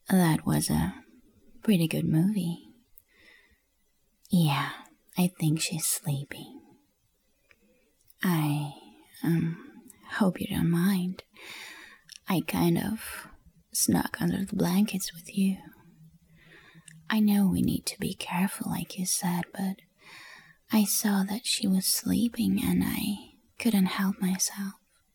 That was a pretty good movie. Yeah, I think she's sleeping. I hope you don't mind. I kind of snuck under the blankets with you. I know we need to be careful, like you said, but I saw that she was sleeping and I couldn't help myself.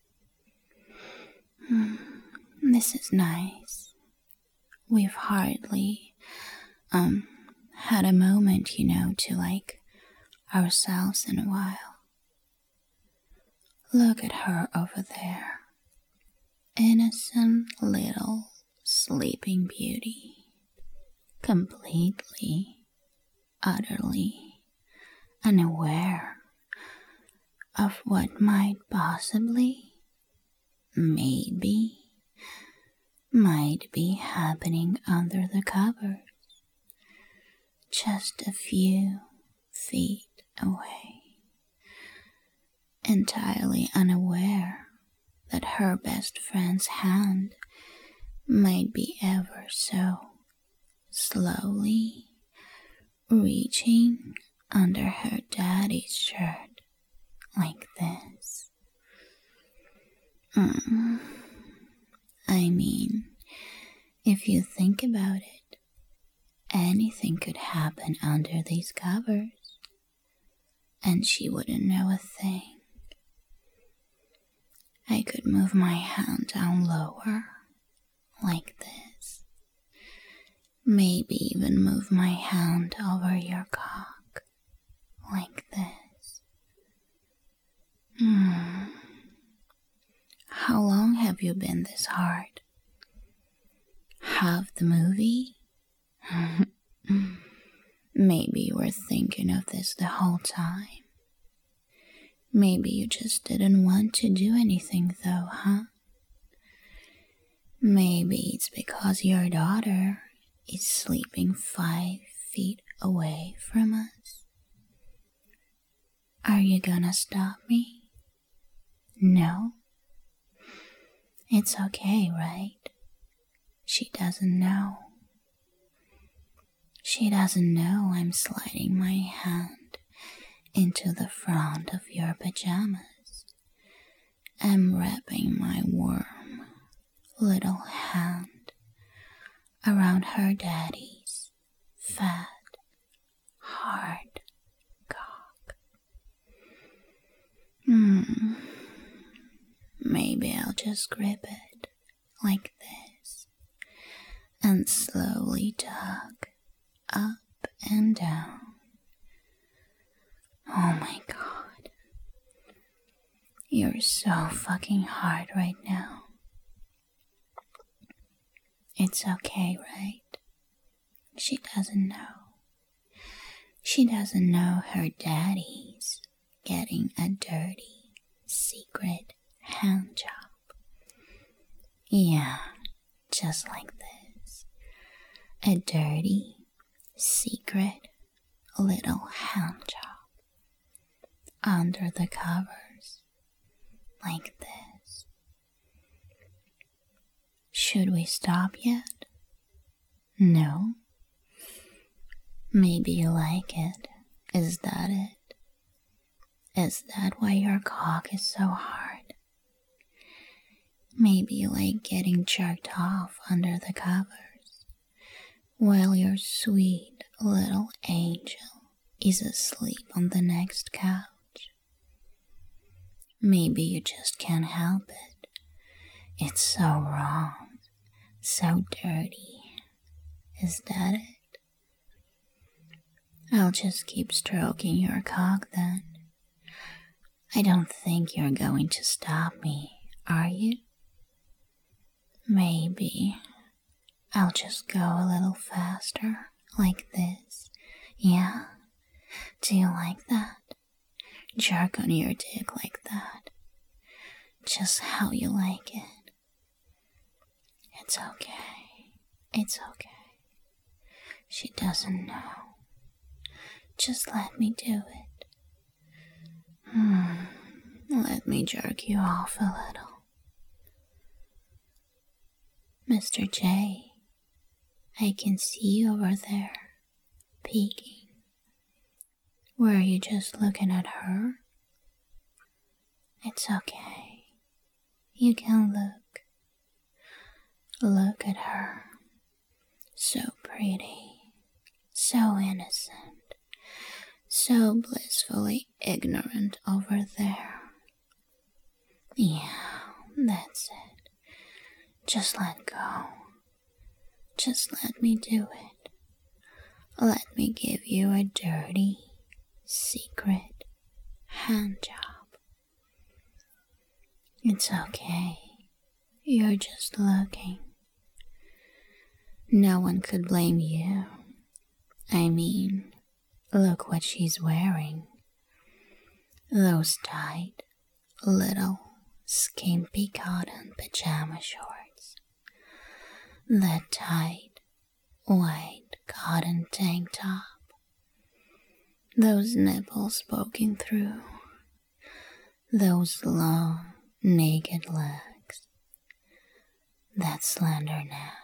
This is nice. We've hardly, had a moment, to like ourselves in a while. Look at her over there. Innocent little sleeping beauty. Completely, utterly unaware of what might possibly, maybe, might be happening under the covers, just a few feet away, entirely unaware that her best friend's hand might be ever so slowly reaching under her daddy's shirt like this. I mean, if you think about it, anything could happen under these covers, and she wouldn't know a thing. I could move my hand down lower, like this. Maybe even move my hand over your cock, like this. How long have you been this hard? Half the movie? Maybe you were thinking of this the whole time. Maybe you just didn't want to do anything though, huh? Maybe it's because your daughter is sleeping 5 feet away from us. Are you gonna stop me? No? It's okay, right? She doesn't know. She doesn't know I'm sliding my hand into the front of your pajamas. I'm wrapping my warm little hand around her daddy's fat, hard cock. Maybe I'll just grip it like this and slowly tug up and down. Oh my god. You're so fucking hard right now. It's okay, right? She doesn't know. She doesn't know her daddy's getting a dirty, secret hand job. Yeah, just like this. A dirty, secret, little hand job. Under the covers. Like this. Should we stop yet? No? Maybe you like it. Is that it? Is that why your cock is so hard? Maybe you like getting jerked off under the covers while your sweet little angel is asleep on the next couch. Maybe you just can't help it. It's so wrong, so dirty. Is that it? I'll just keep stroking your cock then. I don't think you're going to stop me, are you? Maybe I'll just go a little faster, like this. Yeah? Do you like that? Jerk on your dick like that. Just how you like it. It's okay. It's okay. She doesn't know. Just let me do it. Let me jerk you off a little. Mr. J, I can see you over there, peeking. Were you just looking at her? It's okay. You can look. Look at her. So pretty. So innocent. So blissfully ignorant over there. Yeah, that's it. Just let go. Just let me do it. Let me give you a dirty, secret hand job. It's okay. You're just looking. No one could blame you. I mean, look what she's wearing. Those tight, little, skimpy cotton pajama shorts. That tight, white cotton tank top. Those nipples poking through. Those long, naked legs. That slender neck.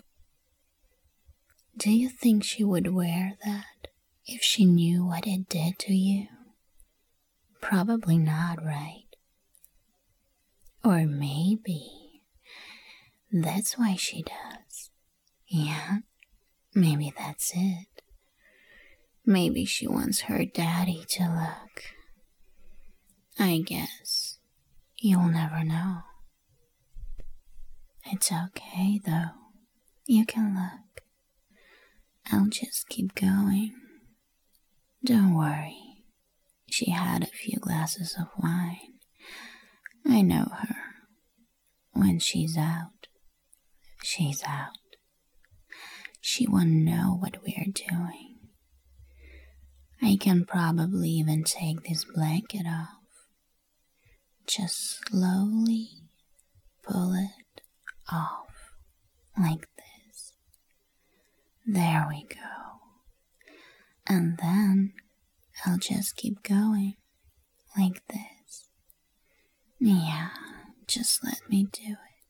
Do you think she would wear that if she knew what it did to you? Probably not, right? Or maybe that's why she does. Yeah, maybe that's it. Maybe she wants her daddy to look. I guess you'll never know. It's okay, though. You can look. I'll just keep going. Don't worry. She had a few glasses of wine. I know her. When she's out, she's out. She won't know what we're doing. I can probably even take this blanket off. Just slowly pull it off like this. There we go. And then I'll just keep going like this. Yeah, just let me do it.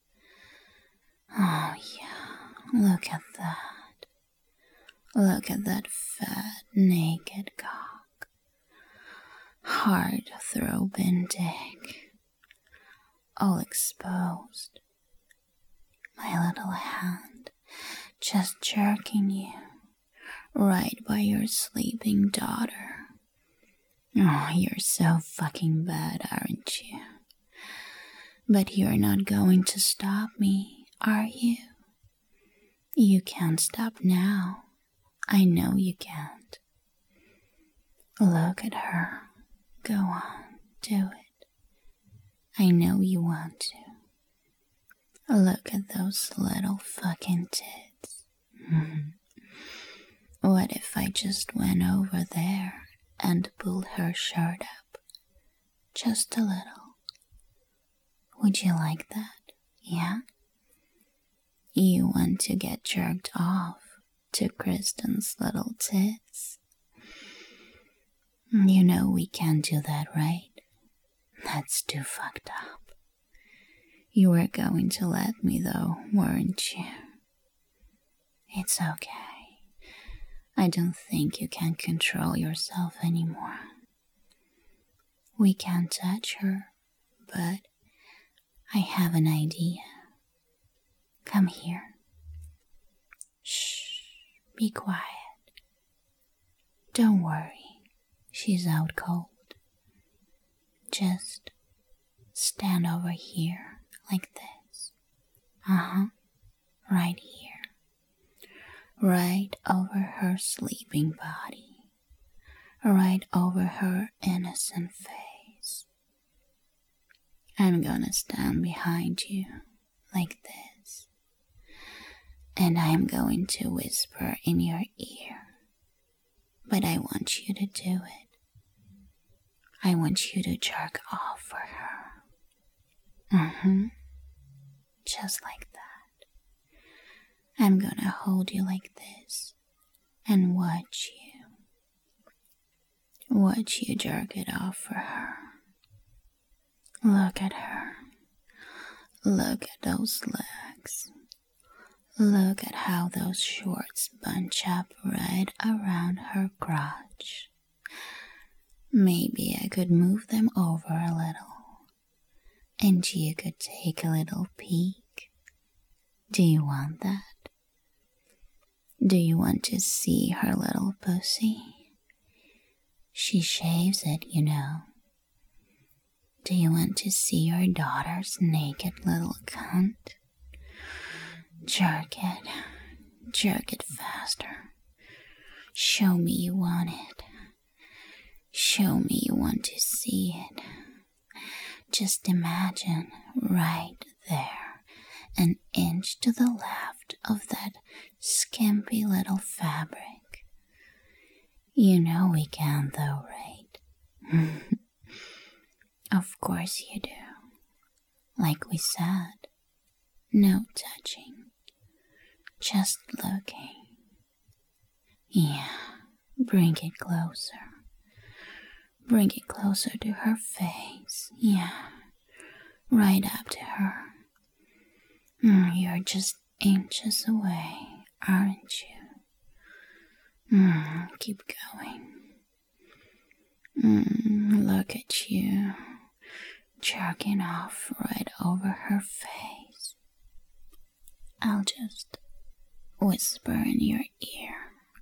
Oh yeah, look at that. Look at that fat, naked cock. Heart-throbbing dick. All exposed. My little hand just jerking you right by your sleeping daughter. Oh, you're so fucking bad, aren't you? But you're not going to stop me, are you? You can't stop now. I know you can't. Look at her. Go on, do it. I know you want to. Look at those little fucking tits. What if I just went over there and pulled her shirt up? Just a little. Would you like that? Yeah? You want to get jerked off to Kristen's little tits? You know we can't do that, right? That's too fucked up. You were going to let me though, weren't you? It's okay. I don't think you can control yourself anymore. We can't touch her, but I have an idea. Come here. Shh, be quiet. Don't worry, she's out cold. Just stand over here like this. Right here. Right over her sleeping body. Right over her innocent face. I'm gonna stand behind you like this. And I'm going to whisper in your ear. But I want you to do it. I want you to jerk off for her. Just like that. I'm gonna hold you like this and watch you. Watch you jerk it off for her. Look at her. Look at those legs. Look at how those shorts bunch up right around her crotch. Maybe I could move them over a little, and you could take a little peek. Do you want that? Do you want to see her little pussy? She shaves it, you know. Do you want to see your daughter's naked little cunt? Jerk it faster. Show me you want it. Show me you want to see it. Just imagine right there, an inch to the left of that skimpy little fabric. You know we can though, right? Of course you do. Like we said, no touching, just looking. Yeah, bring it closer. Bring it closer to her face. Yeah, right up to her. You're just inches away, aren't you? Keep going. Look at you, jerking off right over her face. I'll just whisper in your ear.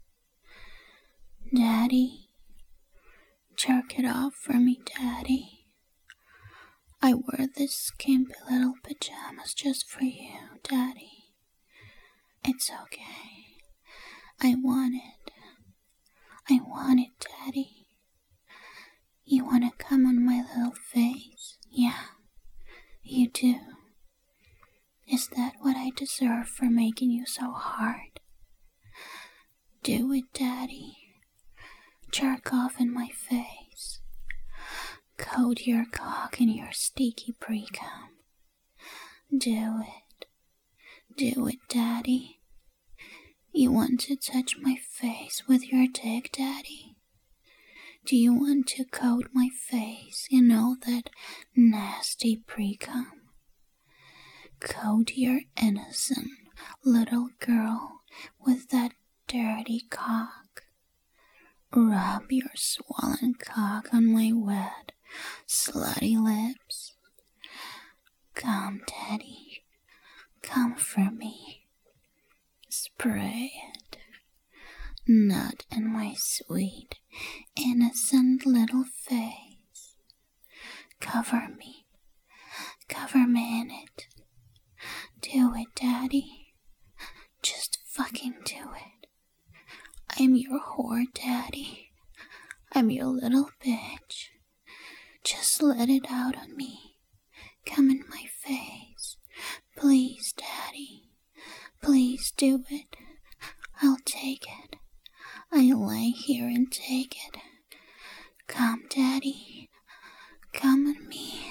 Daddy, jerk it off for me, Daddy. I wore this skimpy little pajamas just for you, Daddy. It's okay. I want it. I want it, Daddy. You want to come on my little face? Yeah, you do. Is that what I deserve for making you so hard? Do it, Daddy. Jerk off in my face. Coat your cock in your sticky pre-cum. Do it. Do it, Daddy. You want to touch my face with your dick, Daddy? Do you want to coat my face in all that nasty pre-cum? Coat your innocent little girl with that dirty cock. Rub your swollen cock on my wet, slutty lips. Come, Daddy, come for me. Spray it. Nut in my sweet, innocent little face. Cover me in it. Do it, Daddy. Just fucking do it. I'm your whore, Daddy. I'm your little bitch. Just let it out on me. Come in my face. Please, Daddy. Please do it. I'll take it. I'll lie here and take it. Come, Daddy. Come on me.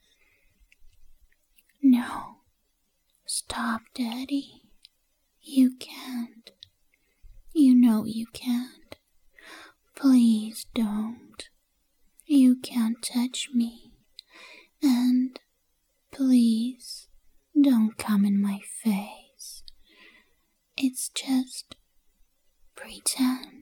No. Stop, Daddy. You can't. You know you can't. Please don't. You can't touch me. And please don't come in my face. It's just pretend.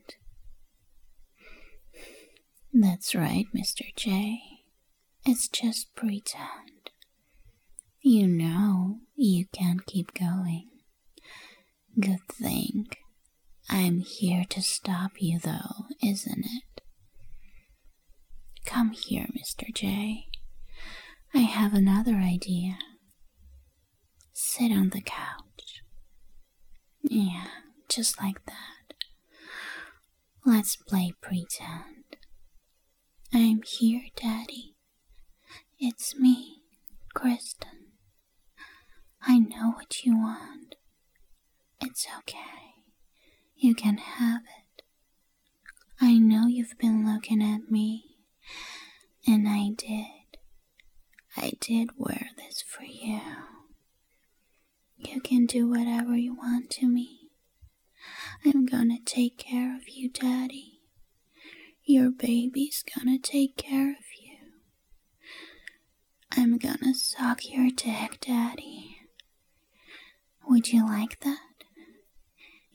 That's right, Mr. J. It's just pretend. You know you can't keep going. Good thing I'm here to stop you, though, isn't it? Come here, Mr. J. I have another idea. Sit on the couch. Yeah, just like that. Let's play pretend. I'm here, Daddy. It's me, Kristen. I know what you want. It's okay. You can have it. I know you've been looking at me, and I did wear this for you. You can do whatever you want to me. I'm gonna take care of you, Daddy. Your baby's gonna take care of you. I'm gonna suck your dick, Daddy. Would you like that?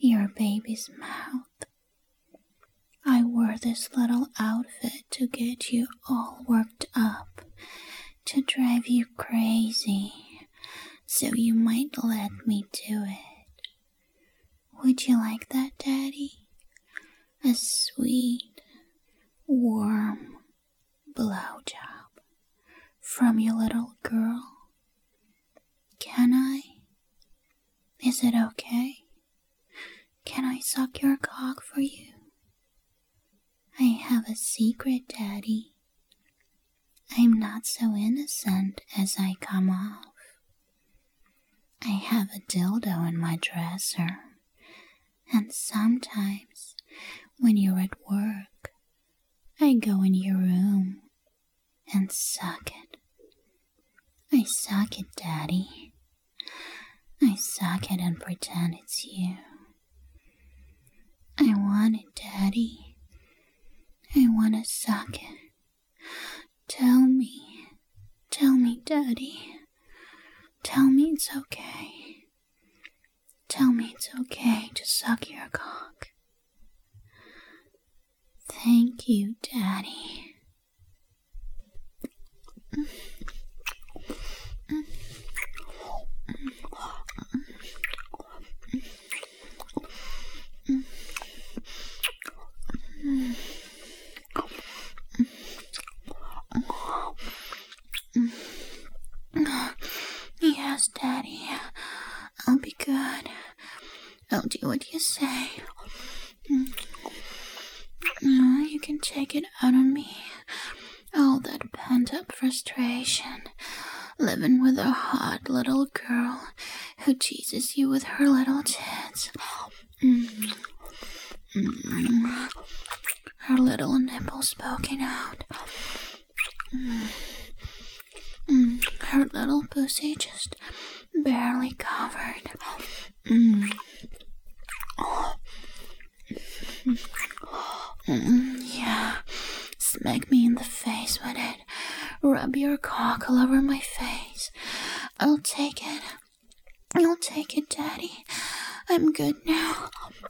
your baby's mouth. I wore this little outfit to get you all worked up, to drive you crazy, so you might let me do it. Would you like that, Daddy? A sweet, warm blowjob from your little girl? Can I? Is it okay? Can I suck your cock for you? I have a secret, Daddy. I'm not so innocent as I come off. I have a dildo in my dresser, and sometimes, when you're at work, I go in your room and suck it. I suck it, Daddy. I suck it and pretend it's you. I want it, Daddy. I want to suck it. Tell me, Daddy. Tell me it's okay. Tell me it's okay to suck your cock. Thank you, Daddy. Yes, Daddy. I'll be good. I'll do what you say. You can take it out on me. All that pent-up frustration. Living with a hot little girl who teases you with her little tits. Her little nipples poking out. Her little pussy just barely covered. Yeah, smack me in the face with it. Rub your cock all over my face. I'll take it. I'll take it, Daddy. I'm good now.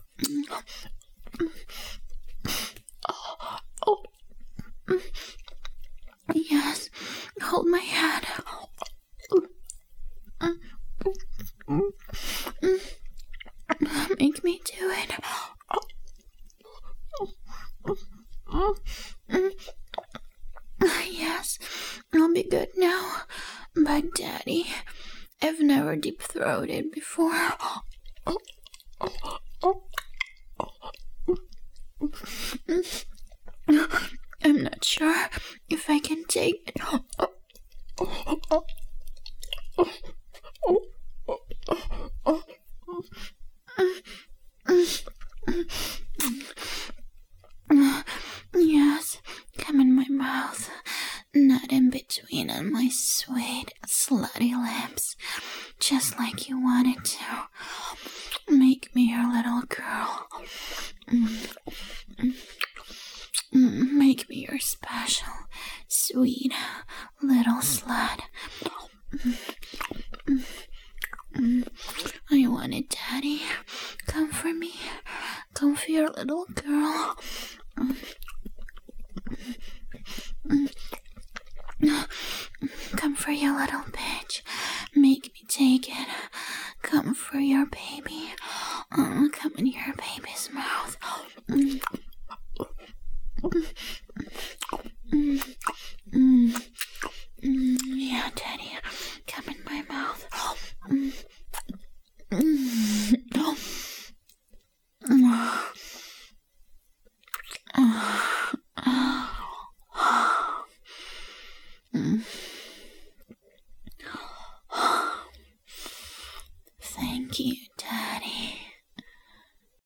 Yes, hold my hand. Make me do it. Yes, I'll be good now. But Daddy, I've never deep-throated before. I'm not sure if I can take it. Yes, come in my mouth, not in between on my sweet, slutty lips, just like you wanted to. Make me your little girl. Make me your special, sweet, little slut. I want it, Daddy. Come for me. Come for your little girl. Come for your little bitch. Make me take it. Come for your baby. Come in your baby's mouth. Yeah, Daddy. Come in my mouth.